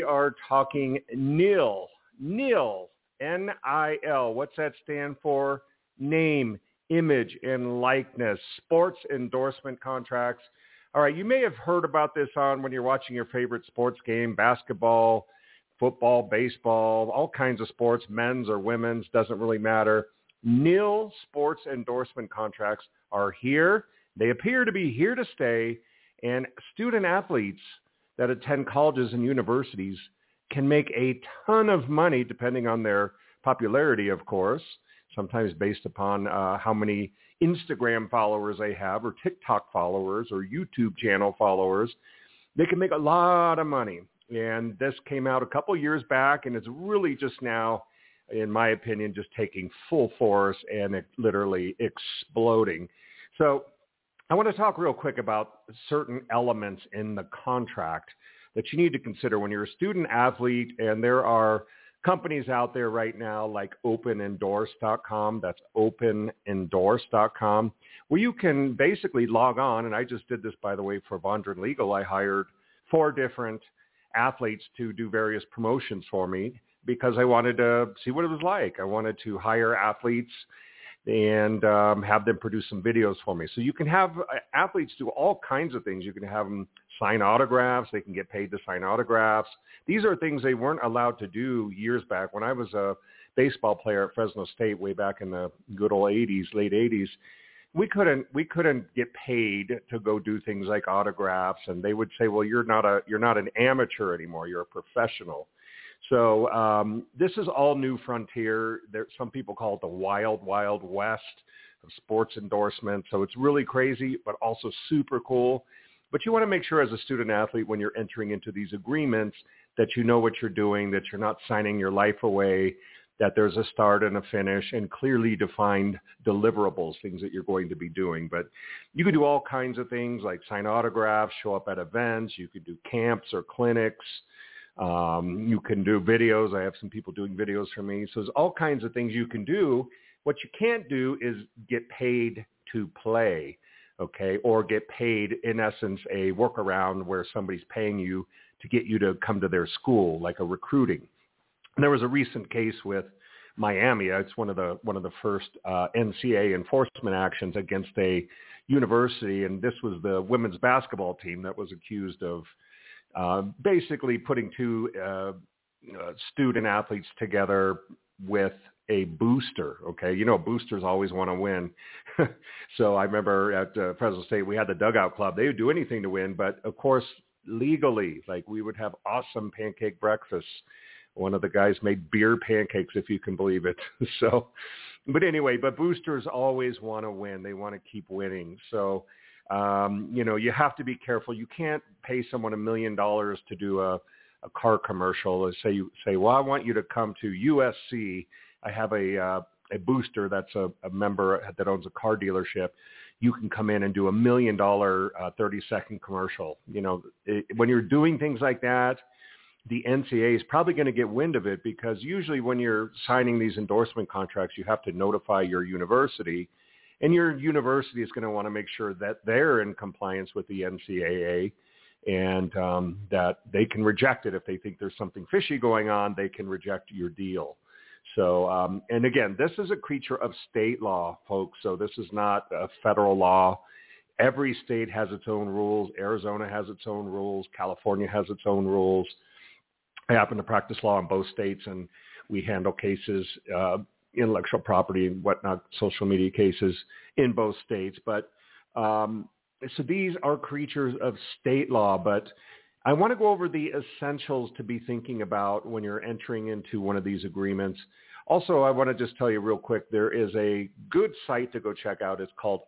we are talking NIL. NIL, N-I-L. What's that stand for? Name, image, and likeness. Sports endorsement contracts. All right, you may have heard about this on when you're watching your favorite sports game, basketball, football, baseball, all kinds of sports, men's or women's, doesn't really matter. NIL sports endorsement contracts are here. They appear to be here to stay, and student athletes that attend colleges and universities can make a ton of money depending on their popularity, of course, sometimes based upon how many Instagram followers they have or TikTok followers or YouTube channel followers. They can make a lot of money. And this came out a couple years back, and it's really just now, in my opinion, just taking full force and it literally exploding. So I want to talk real quick about certain elements in the contract that you need to consider when you're a student athlete. And there are companies out there right now like OpenEndorse.com. That's OpenEndorse.com, where you can basically log on. And I just did this, by the way, for Vondran Legal. I hired 4 different athletes to do various promotions for me because I wanted to see what it was like. I wanted to hire athletes and have them produce some videos for me. So you can have athletes do all kinds of things. You can have them sign autographs. They can get paid to sign autographs. These are things they weren't allowed to do years back. When I was a baseball player at Fresno State way back in the good old 80s, late 80s, we couldn't get paid to go do things like autographs. And they would say, well, you're not an amateur anymore. You're a professional. So this is all new frontier. Some people call it the wild, wild west of sports endorsement. So it's really crazy, but also super cool. But you want to make sure as a student athlete, when you're entering into these agreements, that you know what you're doing, that you're not signing your life away, that there's a start and a finish and clearly defined deliverables, things that you're going to be doing. But you could do all kinds of things like sign autographs, show up at events. You could do camps or clinics. You can do videos. I have some people doing videos for me. So there's all kinds of things you can do. What you can't do is get paid to play, okay, or get paid, in essence, a workaround where somebody's paying you to get you to come to their school, like a recruiting. And there was a recent case with Miami. It's one of the first NCAA enforcement actions against a university, and this was the women's basketball team that was accused of basically putting 2 student athletes together with a booster. Okay. You know, boosters always want to win. So I remember at Fresno State, we had the dugout club. They would do anything to win, but of course, legally, like we would have awesome pancake breakfasts. One of the guys made beer pancakes, if you can believe it. So, but anyway, but boosters always want to win. They want to keep winning. So, you have to be careful. You can't pay someone $1 million to do a car commercial and say, well, I want you to come to USC. I have a booster that's a member that owns a car dealership. You can come in and do $1 million 30-second commercial. When you're doing things like that, the NCAA is probably going to get wind of it, because usually when you're signing these endorsement contracts, you have to notify your university. And your university is going to want to make sure that they're in compliance with the NCAA, and that they can reject it. If they think there's something fishy going on, they can reject your deal. So, and again, this is a creature of state law, folks. So this is not a federal law. Every state has its own rules. Arizona has its own rules. California has its own rules. I happen to practice law in both states, and we handle cases, intellectual property and whatnot, social media cases in both states. But so these are creatures of state law, but I want to go over the essentials to be thinking about when you're entering into one of these agreements. Also, I want to just tell you real quick, there is a good site to go check out. It's called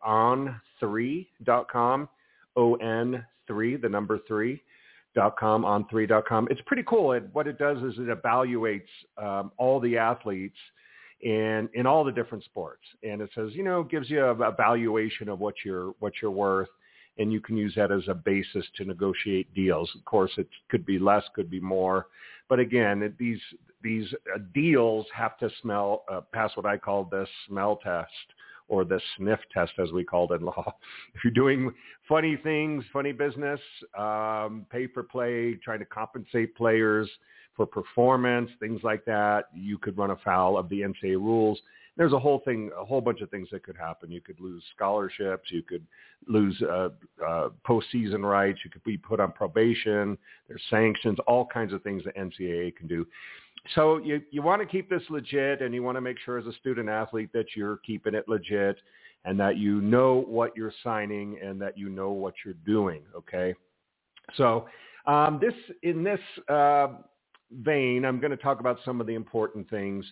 on3.com, O-N-3, the number 3.com, on3.com. It's pretty cool. What it does is it evaluates all the athletes in all the different sports. And it says, gives you a valuation of what you're worth. And you can use that as a basis to negotiate deals. Of course, it could be less, could be more. But again, these deals have to pass what I call the smell test, or the sniff test, as we called it in law. If you're doing funny things, funny business, pay for play, trying to compensate players for performance, things like that, you could run afoul of the NCAA rules. There's a whole bunch of things that could happen. You could lose scholarships. You could lose postseason rights. You could be put on probation. There's sanctions, all kinds of things the NCAA can do. So you want to keep this legit, and you want to make sure as a student athlete that you're keeping it legit and that you know what you're signing and that you know what you're doing, okay? So in this vein, I'm going to talk about some of the important things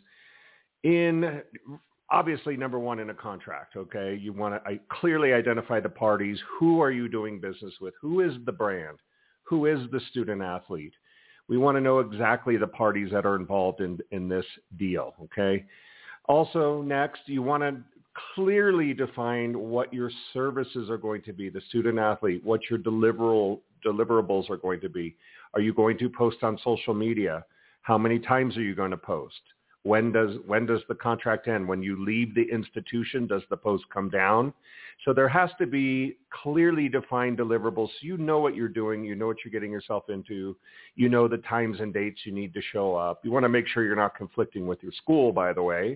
obviously, number one, in a contract, okay? You want to clearly identify the parties. Who are you doing business with? Who is the brand? Who is the student athlete? We want to know exactly the parties that are involved in this deal, okay? Also, next, you want to clearly define what your services are going to be, the student athlete, what your deliverables are going to be. Are you going to post on social media? How many times are you going to post? When does the contract end? When you leave the institution, does the post come down? So there has to be clearly defined deliverables. So you know what you're doing. You know what you're getting yourself into. You know the times and dates you need to show up. You want to make sure you're not conflicting with your school, by the way.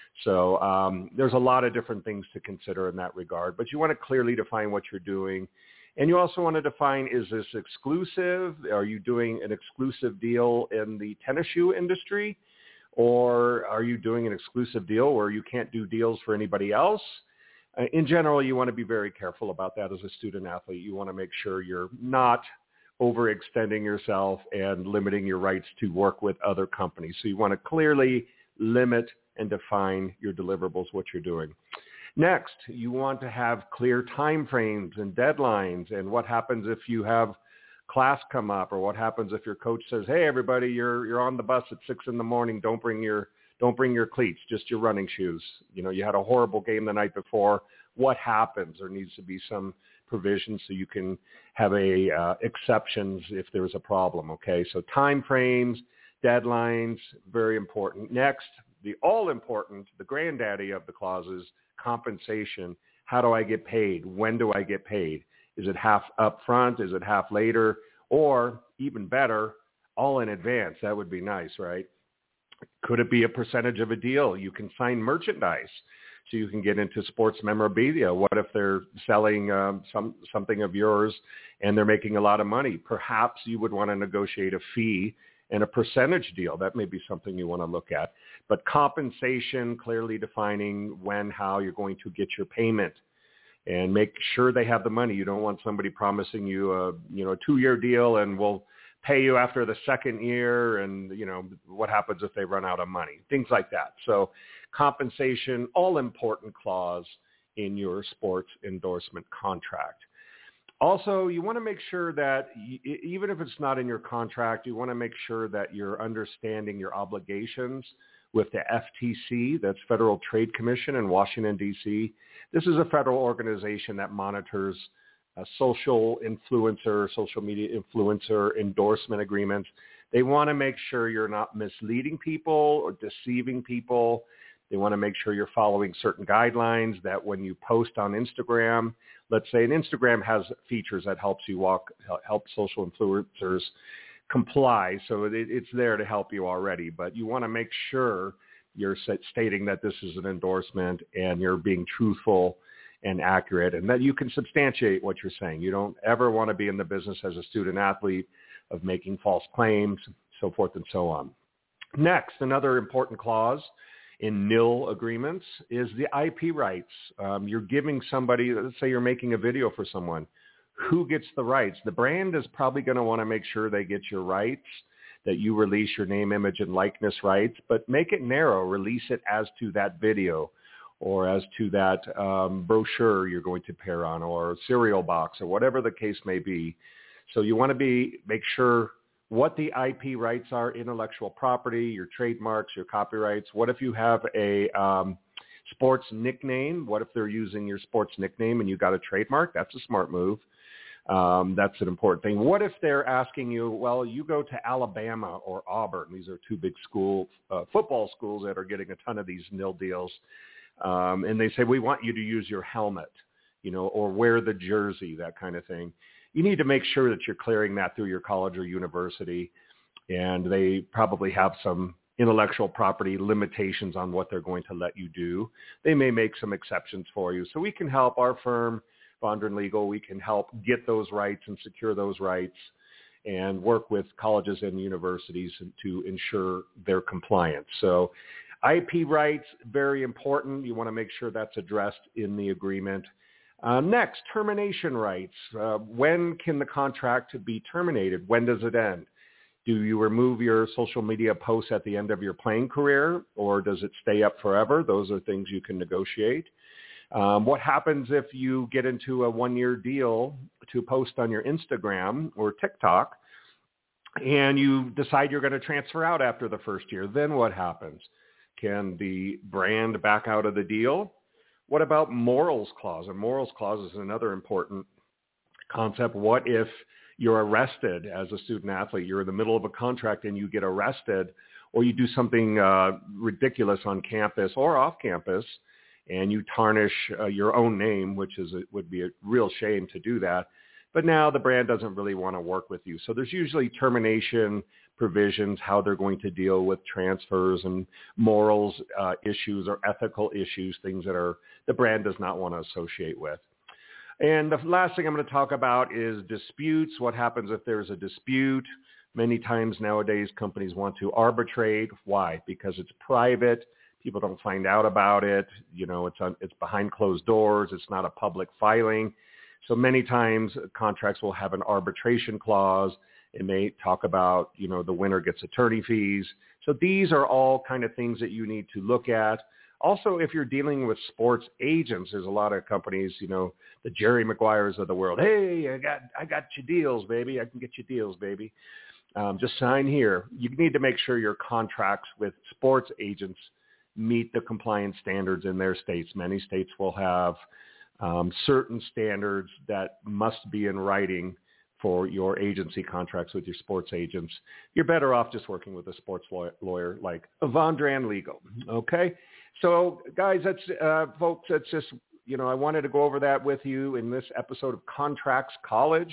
So there's a lot of different things to consider in that regard. But you want to clearly define what you're doing. And you also want to define, is this exclusive? Are you doing an exclusive deal in the tennis shoe industry? Or are you doing an exclusive deal where you can't do deals for anybody else? In general, you want to be very careful about that as a student athlete. You want to make sure you're not overextending yourself and limiting your rights to work with other companies. So you want to clearly limit and define your deliverables, what you're doing. Next, you want to have clear time frames and deadlines, and what happens if you have class come up, or what happens if your coach says, hey, everybody, you're on the bus at 6 a.m. Don't bring your cleats, just your running shoes. You know, you had a horrible game the night before. What happens? There needs to be some provision so you can have exceptions if there's a problem. Okay. So time frames, deadlines, very important. Next, the all important, the granddaddy of the clauses, compensation. How do I get paid? When do I get paid? Is it half up front? Is it half later? Or even better, all in advance? That would be nice, right? Could it be a percentage of a deal? You can sign merchandise so you can get into sports memorabilia. What if they're selling something of yours and they're making a lot of money? Perhaps you would want to negotiate a fee and a percentage deal. That may be something you want to look at. But compensation, clearly defining when, how you're going to get your payment. And make sure they have the money. You don't want somebody promising you a 2-year deal and we'll pay you after the second year, and what happens if they run out of money, things like that. So compensation, all important clause in your sports endorsement contract. Also, you want to make sure that even if it's not in your contract, you want to make sure that you're understanding your obligations with the FTC, that's Federal Trade Commission in Washington, D.C. This is a federal organization that monitors social media influencer endorsement agreements. They want to make sure you're not misleading people or deceiving people. They want to make sure you're following certain guidelines, that when you post on Instagram, let's say, and Instagram has features that help social influencers comply. So it's there to help you already, but you want to make sure you're stating that this is an endorsement and you're being truthful and accurate, and that you can substantiate what you're saying. You don't ever want to be in the business as a student athlete of making false claims, so forth and so on. Next, another important clause in nil agreements is the IP rights. You're giving somebody, let's say you're making a video for someone, who gets the rights? The brand is probably going to want to make sure they get your rights, that you release your name, image, and likeness rights, but make it narrow. Release it as to that video or as to that brochure you're going to pair on, or cereal box, or whatever the case may be. So you want to make sure what the IP rights are, intellectual property, your trademarks, your copyrights. What if you have a sports nickname? What if they're using your sports nickname and you got a trademark? That's a smart move. That's an important thing. What if they're asking you, well, you go to Alabama or Auburn. These are two big football schools that are getting a ton of these nil deals. And they say, we want you to use your helmet, or wear the jersey, that kind of thing. You need to make sure that you're clearing that through your college or university. And they probably have some intellectual property limitations on what they're going to let you do. They may make some exceptions for you. So we can help our firm, Vondran Legal. We can help get those rights and secure those rights and work with colleges and universities to ensure their compliance. So IP rights, very important. You want to make sure that's addressed in the agreement. Next, termination rights. When can the contract be terminated? When does it end? Do you remove your social media posts at the end of your playing career, or does it stay up forever? Those are things you can negotiate. What happens if you get into a one-year deal to post on your Instagram or TikTok and you decide you're going to transfer out after the first year? Then what happens? Can the brand back out of the deal? What about morals clause? A morals clause is another important concept. What if you're arrested as a student athlete? You're in the middle of a contract and you get arrested, or you do something ridiculous on campus or off campus, and you tarnish your own name, which would be a real shame to do that. But now the brand doesn't really want to work with you. So there's usually termination provisions, how they're going to deal with transfers and morals issues or ethical issues, things that the brand does not want to associate with. And the last thing I'm going to talk about is disputes. What happens if there's a dispute? Many times nowadays companies want to arbitrate. Why? Because it's private. People don't find out about it. It's behind closed doors. It's not a public filing. So many times contracts will have an arbitration clause. It may talk about, the winner gets attorney fees. So these are all kind of things that you need to look at. Also, if you're dealing with sports agents, there's a lot of companies, the Jerry Maguires of the world. Hey, I got you deals, baby. I can get you deals, baby. Just sign here. You need to make sure your contracts with sports agents meet the compliance standards in their states. Many states will have certain standards that must be in writing for your agency contracts with your sports agents. You're better off just working with a sports lawyer like Vondran Legal. Okay. So guys, folks, that's just, I wanted to go over that with you in this episode of Contracts College.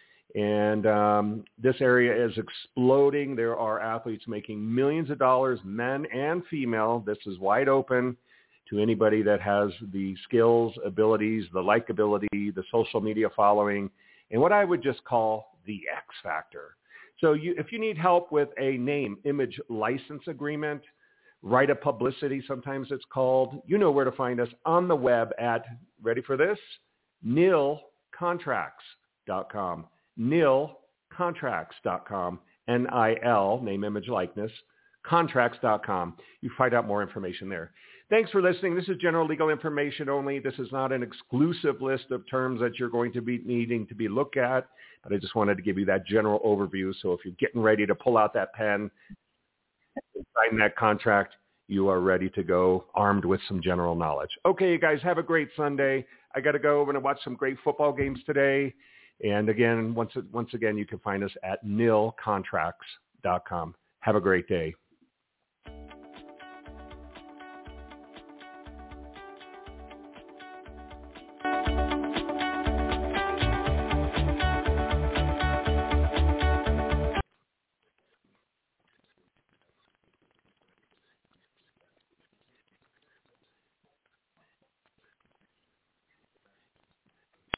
And this area is exploding. There are athletes making millions of dollars, men and female. This is wide open to anybody that has the skills, abilities, the likability, the social media following, and what I would just call the X factor. So if you need help with a name, image, license agreement, right of publicity, sometimes it's called, you know where to find us on the web at, ready for this, nilcontracts.com. nilcontracts.com, N-I-L, name, image, likeness, contracts.com. You find out more information there. Thanks for listening. This is general legal information only. This is not an exclusive list of terms that you're going to be needing to be looked at, but I just wanted to give you that general overview. So if you're getting ready to pull out that pen and sign that contract, you are ready to go armed with some general knowledge. Okay, you guys, have a great Sunday. I got to go. I'm going to watch some great football games today. And again, once again, you can find us at nilcontracts.com. Have a great day.